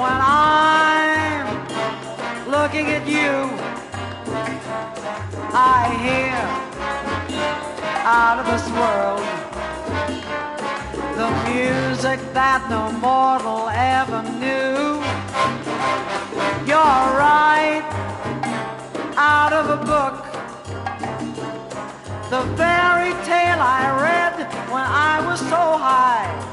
When I'm looking at you, I hear out of this world the music that no mortal ever knew. You're right out of a book, the fairy tale I read when I was so high.